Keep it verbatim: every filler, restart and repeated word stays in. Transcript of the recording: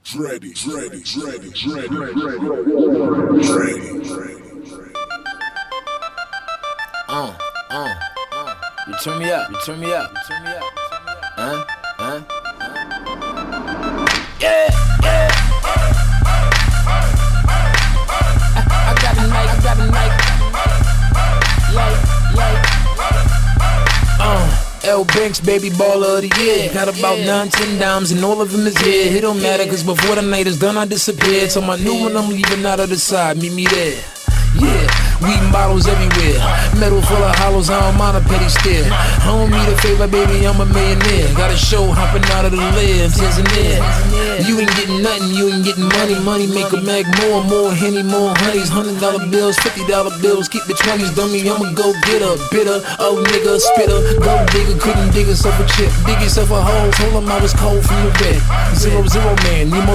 Dreddy, Dreddy, Dreddy, Dreddy, Dreddy, Dreddy. Uh, uh, uh. You turn me up, you turn me up, you turn me up. Huh? Huh? Yeah, yeah. I, I got a mic, I got a mic. Like, like. Uh. L Banks, baby baller of the year. Got about nine, ten dimes and all of them is here. It don't matter cause before the night is done I disappear. So my new one I'm leaving out of the side, meet me there. Yeah, weed bottles everywhere. Metal full of hollows, I don't mind a petty stare. I don't need a favor, baby, I'm a millionaire. Got a show hopping out of the lid, Tanzania. You ain't getting nothing, you ain't getting money. Money make a mag more, more Henny, more honeys. Hundred dollar bills, fifty dollar bills. Keep the twenties, dummy, I'ma go get a bitter. Oh nigga, spitter, go digger. Couldn't dig yourself a chip, dig yourself a hole. Told him I was cold from the red. Zero, zero man, need more